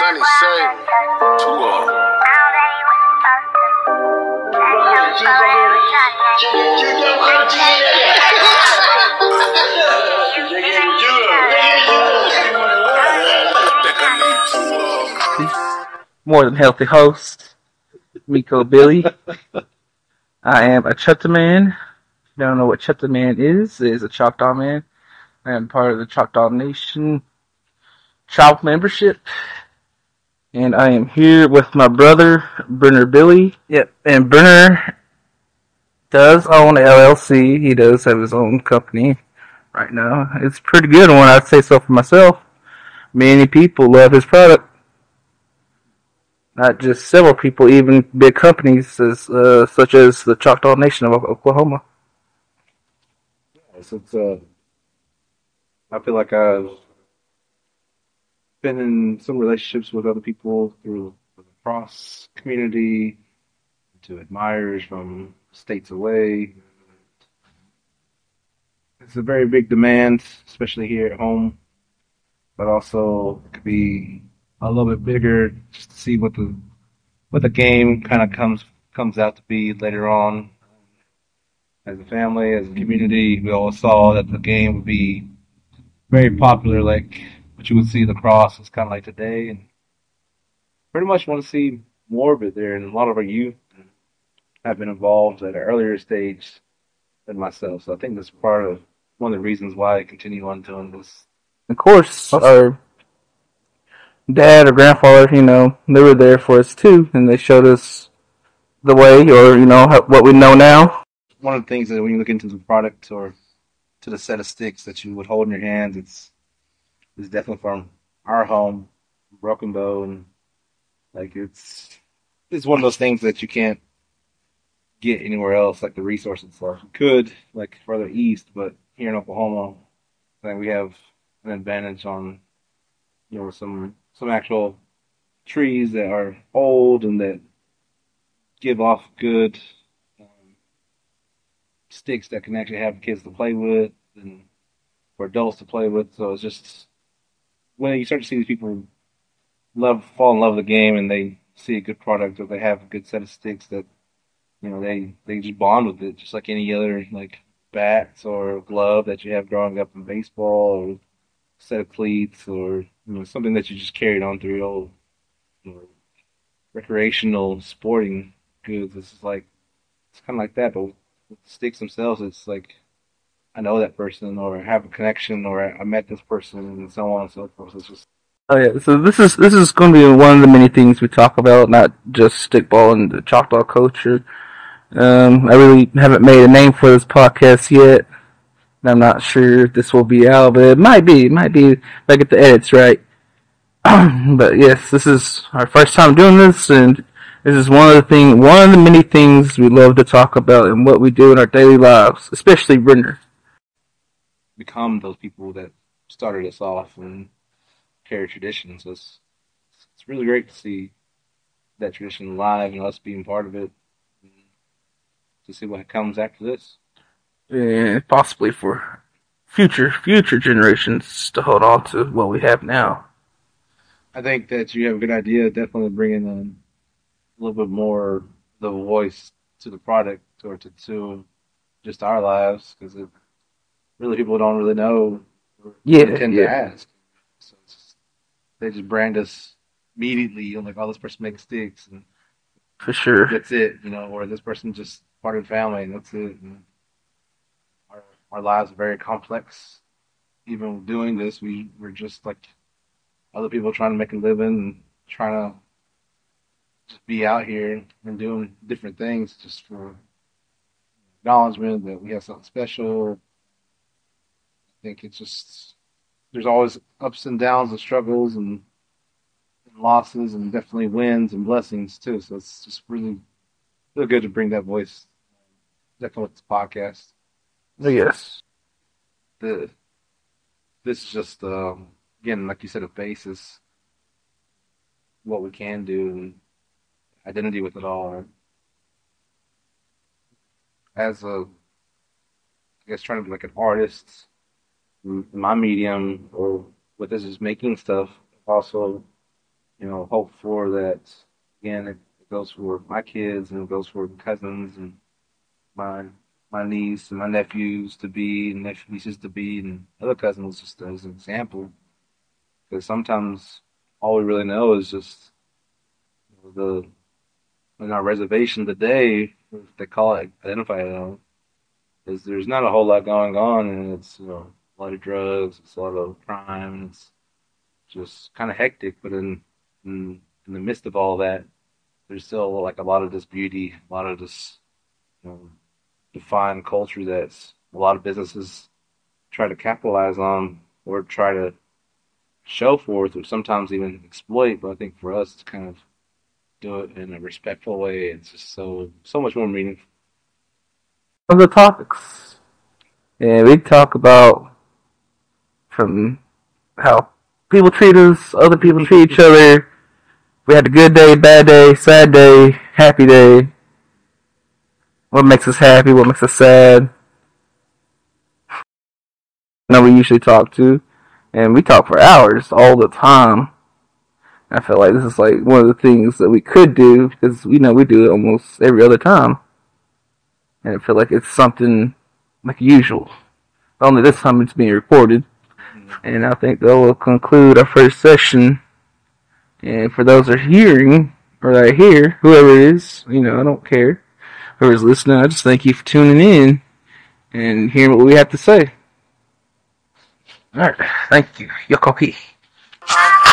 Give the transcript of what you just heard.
Johnny Sable. Two of them. More Than Healthy host, Rico Billy. I am a Chutta man. Don't know what Chutta man is a Choctaw man. I am part of the Choctaw Nation Tribe membership. And I am here with my brother, Brenner Billy. Yep, and Brenner does own an LLC. He does have his own company right now. It's a pretty good one, I'd say so for myself. Many people love his product. Not just several people, even big companies such as the Choctaw Nation of Oklahoma. Since I feel like I've been in some relationships with other people through the cross community, to admirers from states away. It's a very big demand, especially here at home, but also it could be a little bit bigger just to see what the game kind of comes out to be later on. As a family, as a community, we all saw that the game would be very popular, like what you would see lacrosse is kind of like today, and pretty much want to see more of it there. And a lot of our youth have been involved at an earlier stage than myself, so I think that's part of one of the reasons why I continue on doing this. Of course, our dad or grandfather, they were there for us too, and they showed us the way, or what we know now. One of the things that when you look into the product or to the set of sticks that you would hold in your hands, it's definitely from our home, Broken Bow, and like it's one of those things that you can't get anywhere else. Like the resources are could like further east, but here in Oklahoma, I think we have an advantage on some actual trees that are old and that give off good sticks that can actually have kids to play with and for adults to play with. So it's just when you start to see these people fall in love with the game and they see a good product or they have a good set of sticks that they just bond with it just like any other like bats or glove that you have growing up in baseball or set of cleats or something that you just carried on through your old recreational sporting goods. It's kind of like that, but with the sticks themselves, it's like I know that person or I have a connection or I met this person and so on and so forth. It's just Oh yeah, so this is going to be one of the many things we talk about, not just stickball and the Choctaw culture. I really haven't made a name for this podcast yet. And I'm not sure if this will be out, but it might be. It might be if I get the edits right. But yes, this is our first time doing this, and this is one of the many things we love to talk about and what we do in our daily lives, especially Brenner. become those people that started us off and carry traditions. So it's really great to see that tradition alive and us being part of it. And to see what comes after this. And possibly for future generations to hold on to what we have now. I think that you have a good idea. Definitely bringing a little bit more the voice to the product or to just our lives because really people don't really know or Yeah, tend to yeah, ask. So they just brand us immediately. Like, oh, this person makes sticks and for sure. that's it, or this person just part of the family and that's it. And our lives are very complex. Even doing this, we're just like other people trying to make a living and trying to just be out here and doing different things just for acknowledgement that we have something special. I think it's just there's always ups and downs and struggles and losses and definitely wins and blessings too. So it's just really good to bring that voice. Definitely with this podcast. Yes. The this is just again, like you said, a basis what we can do and identity with it all. As I guess trying to be like an artist in my medium or with this is making stuff. Also hope for that. Again, it goes for my kids and it goes for cousins and my my niece and my nephews to be and nieces to be and other cousins just as an example. Because sometimes all we really know is just the in our reservation today, they call it identify it on, is there's not a whole lot going on and it's a lot of drugs, it's a lot of crime, it's just kind of hectic. But in the midst of all that, there's still like a lot of this beauty, a lot of this you know, defined culture that's a lot of businesses try to capitalize on or try to show forth or sometimes even exploit. But I think for us to kind of do it in a respectful way, it's just so much more meaningful. Other topics. And we talk about from how people treat us, other people treat each other. We had a good day, bad day, sad day, happy day. What makes us happy? What makes us sad? No, we usually talk to, and we talk for hours all the time. I feel like this is like one of the things that we could do because we do it almost every other time, and I feel like it's something like usual. Only this time it's being recorded, and I think that will conclude our first session. And for those that are hearing or that are here, whoever it is, I don't care. Whoever's listening, I just thank you for tuning in and hearing what we have to say. All right, thank you. Yokopi.